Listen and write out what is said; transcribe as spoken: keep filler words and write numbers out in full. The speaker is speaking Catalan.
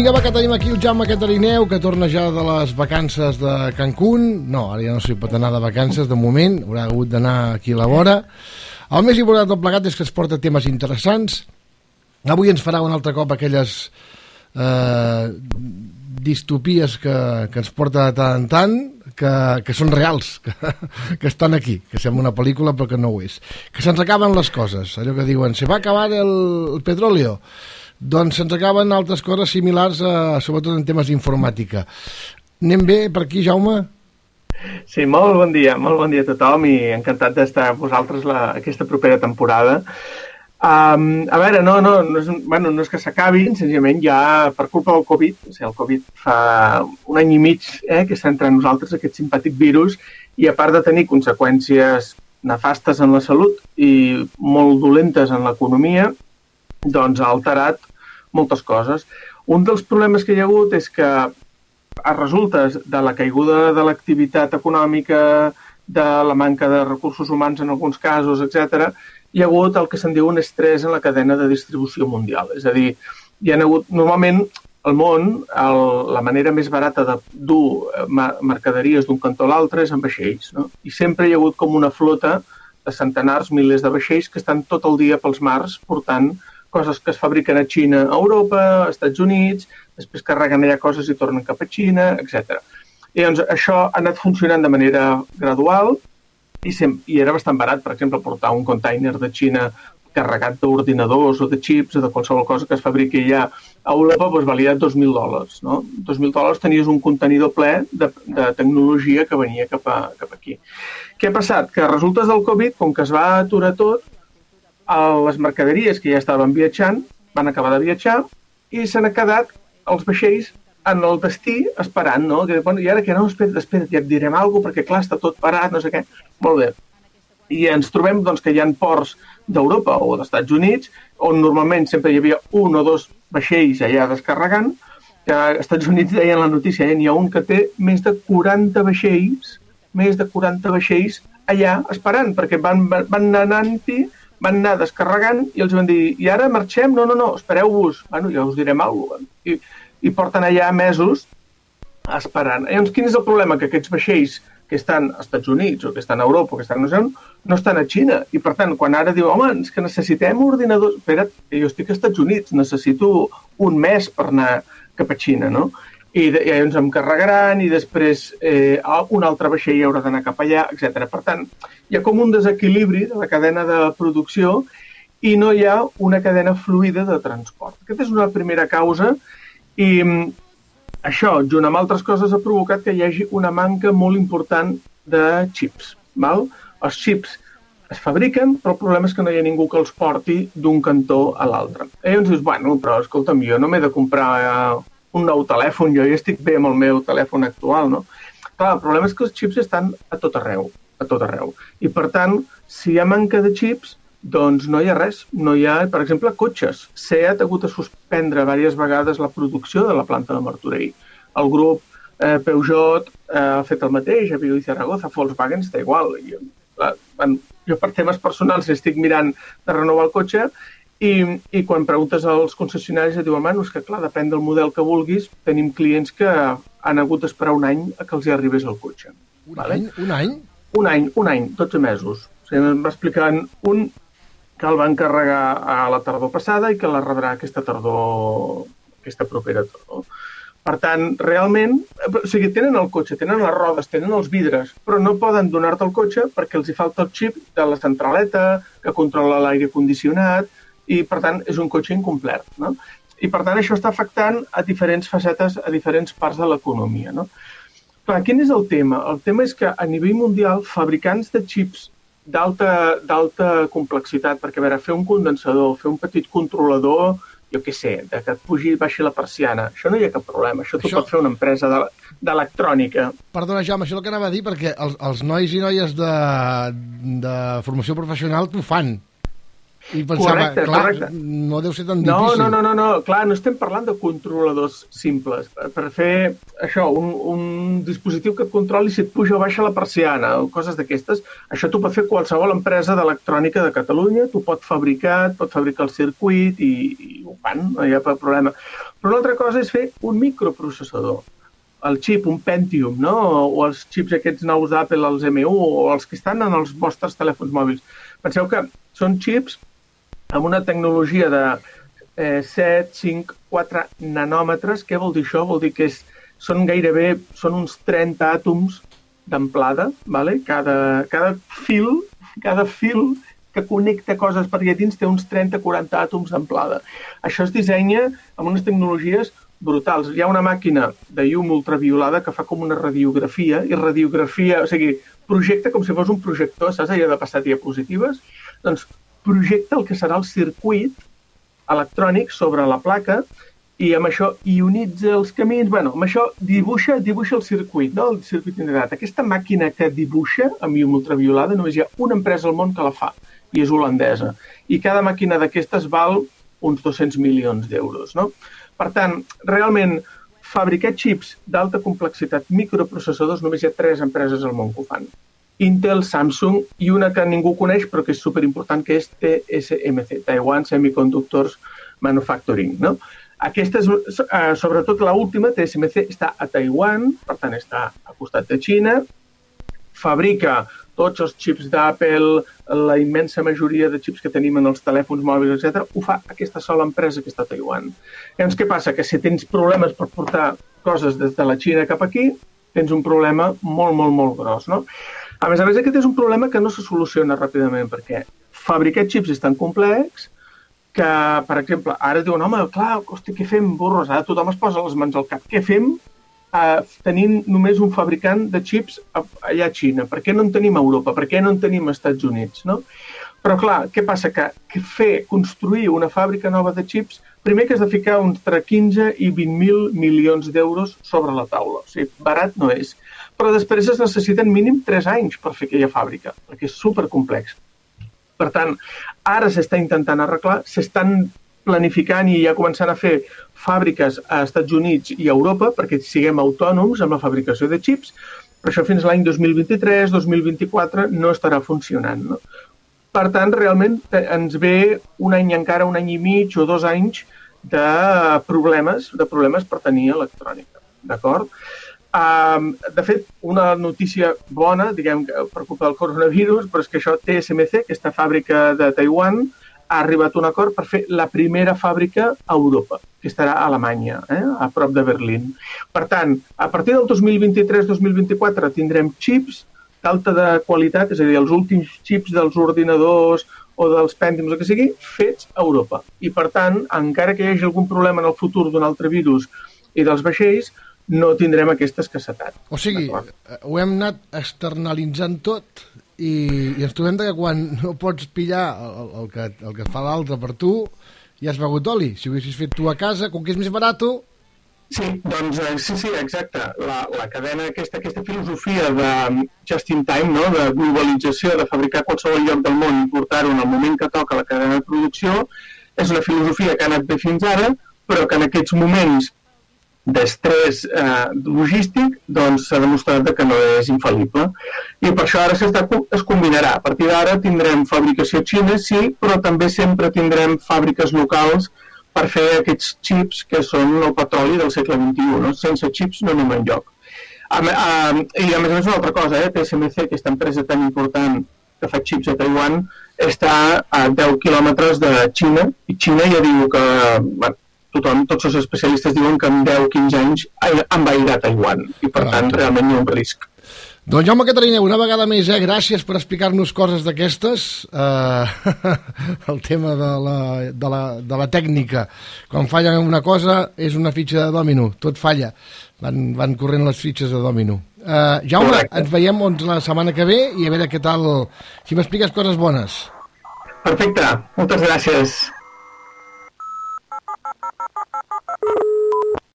Vinga, va, que tenim aquí el Jaume Catarineu, que torna ja de les vacances de Cancún. No, ara ja no s'hi pot anar de vacances, de moment. Haurà hagut d'anar aquí a la vora. El més important del plegat és que es porta temes interessants. Avui ens farà un altre cop aquelles eh, distopies que, que ens porta de tant en tant, que, que són reals, que, que estan aquí, que sembla una pel·lícula però que no ho és. Que se'ns acaben les coses, allò que diuen, se va acabar el, el petróleo. Doncs se'ns acaben altres coses similars, a, sobretot en temes d'informàtica. Anem bé per aquí, Jaume? Sí, molt bon dia, molt bon dia a tothom i encantat d'estar amb vosaltres la, aquesta propera temporada. Um, a veure, no, no, no, és, bueno, no és que s'acabin, senzillament ja per culpa del Covid, o sigui, el Covid fa un any i mig eh, que està entre nosaltres aquest simpàtic virus i a part de tenir conseqüències nefastes en la salut i molt dolentes en l'economia, doncs ha alterat moltes coses. Un dels problemes que hi ha hagut és que a resultes de la caiguda de l'activitat econòmica, de la manca de recursos humans en alguns casos, etcètera, hi ha hagut el que se'n diu un estrès en la cadena de distribució mundial. És a dir, hi ha hagut, normalment, al món, el, la manera més barata de dur mercaderies d'un cantó a l'altre és amb vaixells, no? I sempre hi ha hagut com una flota de centenars, milers de vaixells que estan tot el dia pels mars portant coses que es fabriquen a Xina, a Europa, als Estats Units, després carreguen allà coses i tornen cap a Xina, etcètera. I doncs això ha anat funcionant de manera gradual i, sem- i era bastant barat, per exemple, portar un container de Xina carregat d'ordinadors o de xips o de qualsevol cosa que es fabriqui allà a Europa, doncs valia dos mil dòlars. No? dos mil dòlars tenies un contenidor ple de, de tecnologia que venia cap, a, cap aquí. Què ha passat? Que a resultes del Covid, com que es va aturar tot, les mercaderies que ja estaven viatjant van acabar de viatjar i s'han quedat els vaixells en el destí esperant, no? Que, bueno, i ara que no, espera't, espera't, ja et direm alguna cosa, perquè clar, està tot parat, no sé què. Molt bé. I ens trobem doncs, que hi ha ports d'Europa o dels Estats Units on normalment sempre hi havia un o dos vaixells allà descarregant, que als Estats Units deien la notícia, eh? N'hi ha un que té més de quaranta vaixells, més de quaranta vaixells allà esperant, perquè van, van anant-hi, van anar descarregant i els van dir, i ara marxem? No, no, no, espereu-vos. Bueno, ja us direm alguna cosa. I, i porten allà mesos esperant. Llavors, quin és el problema? Que aquests vaixells que estan als Estats Units o que estan a Europa o que estan no sé on, no estan a Xina. I per tant, quan ara diu, home, és que necessitem ordinadors... Espera't, jo estic als Estats Units, necessito un mes per anar cap a Xina, no? I, i llavors em carregaran i després eh, un altre vaixell haurà d'anar cap allà, etcètera. Per tant, hi ha com un desequilibri de la cadena de producció i no hi ha una cadena fluida de transport. Aquesta és una primera causa i això, junt amb altres coses, ha provocat que hi hagi una manca molt important de xips. Val? Els xips es fabriquen, però el problema és que no hi ha ningú que els porti d'un cantó a l'altre. I llavors dius, bueno, però escolta'm, jo no m'he de comprar un nou telèfon, jo ja estic bé amb el meu telèfon actual, no? Clar, el problema és que els xips estan a tot arreu, a tot arreu. I per tant, si hi ha manca de xips, doncs no hi ha res. No hi ha, per exemple, cotxes. SEAT ha hagut de suspendre diverses vegades la producció de la planta de Martorell. El grup eh, Peugeot eh, ha fet el mateix, a Vigo i Zaragoza, Volkswagen està igual. Jo, eh, jo per temes personals estic mirant de renovar el cotxe i, i quan preguntes als concessionaris et diuen, home, no, és que clar, depèn del model que vulguis, tenim clients que han hagut d'esperar un any a que els hi arribés el cotxe. Un vale? any? Un any? Un any, un any, dotze mesos. O sigui, em va explicant un que el van carregar a la tardor passada i que la rebrà aquesta tardor, aquesta propera tardor. Per tant, realment, o sigui, tenen el cotxe, tenen les rodes, tenen els vidres, però no poden donar-te el cotxe perquè els hi falta el xip de la centraleta que controla l'aire condicionat i, per tant, és un cotxe incomplet, no? I, per tant, això està afectant a diferents facetes, a diferents parts de l'economia, no? Clar, quin és el tema? El tema és que a nivell mundial, fabricants de xips d'alta complexitat, perquè a veure, fer un condensador, fer un petit controlador, jo què sé, de que et pugi i baixi la persiana, això no hi ha cap problema, això t'ho pot fer una empresa d'electrònica. Perdona, Jaume, això és el que anava a dir, perquè els, els nois i noies de, de formació professional t'ho fan. I pensava, correcte, clar, correcte. no deu ser tan no, difícil. No, no, no, no, clar, no estem parlant de controladors simples. Per, per fer això, un, un dispositiu que et controli si et puja o baixa la persiana o coses d'aquestes, això t'ho pot fer qualsevol empresa d'electrònica de Catalunya, t'ho pot fabricar, et pot fabricar el circuit i, i ho fan, no hi ha cap problema. Però una altra cosa és fer un microprocessador. El xip, un Pentium, no? O els xips aquests nous d'Apple, els M u, o els que estan en els vostres telèfons mòbils. Penseu que són xips amb una tecnologia de eh, set, cinc, quatre nanòmetres. Què vol dir això? Vol dir que és, són gairebé són uns trenta àtoms d'amplada, ¿vale? Cada, cada fil, cada fil que connecta coses per allà dins té uns trenta a quaranta àtoms d'amplada. Això es dissenya amb unes tecnologies brutals. Hi ha una màquina de llum ultraviolada que fa com una radiografia, i radiografia, o sigui, projecta com si fos un projector, saps allò de passar diapositives? Doncs projecta el que serà el circuit electrònic sobre la placa i amb això ionitza els camins. Bueno, amb això dibuixa, dibuixa el circuit, no? El circuit integrat. Aquesta màquina que dibuixa amb llum ultraviolada només hi ha una empresa al món que la fa, i és holandesa. I cada màquina d'aquestes val uns dos-cents milions d'euros, no? Per tant, realment, fabricar xips d'alta complexitat, microprocessadors, només hi ha tres empreses al món que ho fan. Intel, Samsung i una que ningú coneix però que és superimportant, que és T S M C, Taiwan Semiconductors Manufacturing, no? Aquesta és, eh, sobretot l'última, T S M C, està a Taiwan, per tant està al costat de Xina, fabrica tots els xips d'Apple, la immensa majoria de xips que tenim en els telèfons mòbils, etcètera, ho fa aquesta sola empresa que està a Taiwan. Llavors, què passa? Que si tens problemes per portar coses des de la Xina cap aquí, tens un problema molt, molt, molt gros, no? A més a més, aquest és un problema que no se soluciona ràpidament, perquè fabricar xips és tan complex que, per exemple, ara diuen, home, clar, hosti, què fem, burros? Ara tothom es posa les mans al cap. Què fem eh, tenint només un fabricant de xips allà a Xina? Per què no en tenim a Europa? Per què no en tenim als Estats Units? No? Però, clar, què passa? Que, que fer, construir una fàbrica nova de xips, primer que has de ficar entre quinze i vint mil milions d'euros sobre la taula. O sigui, barat no és. Però després es necessiten mínim tres anys per fer aquella fàbrica, perquè és supercomplex. Per tant, ara s'està intentant arreglar, s'estan planificant i ja començant a fer fàbriques a Estats Units i a Europa perquè siguem autònoms amb la fabricació de xips, però això fins l'any dos mil vint-i-tres dos mil vint-i-quatre no estarà funcionant, no? Per tant, realment ens ve un any encara, un any i mig o dos anys de problemes, de problemes per tenir electrònica, d'acord? Um, de fet, una notícia bona, diguem, per culpa del coronavirus, però és que això T S M C, aquesta fàbrica de Taiwan, ha arribat a un acord per fer la primera fàbrica a Europa, que estarà a Alemanya, eh, a prop de Berlín. Per tant, a partir del dos mil vint-i-tres dos mil vint-i-quatre tindrem xips d'alta de qualitat, és a dir, els últims xips dels ordinadors o dels Pentiums o que sigui, fets a Europa. I, per tant, encara que hi hagi algun problema en el futur d'un altre virus i dels vaixells, no tindrem aquesta escassetat. O sigui, ho hem anat externalitzant tot i, i ens trobem que quan no pots pillar el, el, que, el que fa l'altre per tu, ja has begut oli. Si ho haguessis fet tu a casa, com que és més barat... Sí, doncs sí, sí, exacte. La, la cadena, aquesta, aquesta filosofia de just in time, no? De globalització, de fabricar a qualsevol lloc del món i portar-ho en el moment que toca la cadena de producció, és una filosofia que ha anat bé fins ara, però que en aquests moments d'estrès eh, logístic, doncs s'ha demostrat que no és infal·lible. I per això ara es combinarà. A partir d'ara tindrem fabricació xina, sí, però també sempre tindrem fàbriques locals per fer aquests xips que són el petroli del segle vint-i-u. No? Sense xips no anem enlloc. A, a, I a més a més una altra cosa, eh? T S M C, aquesta empresa tan important que fa xips a Taiwan, està a deu quilòmetres de Xina, i Xina ja diu que... Bueno, tothom, tots els especialistes diuen que en deu a quinze anys envairà Taiwan i per tant realment hi ha un risc. Doncs Jaume Catarineu, una vegada més, eh? Gràcies per explicar-nos coses d'aquestes. Uh, el tema de la, de, la, de la tècnica. Quan falla una cosa és una fitxa de dòmino, tot falla. Van, van corrent les fitxes de dòmino. Uh, Jaume, correcte. Ens veiem la setmana que ve i a veure què tal, si m'expliques coses bones. Perfecte, moltes gràcies. You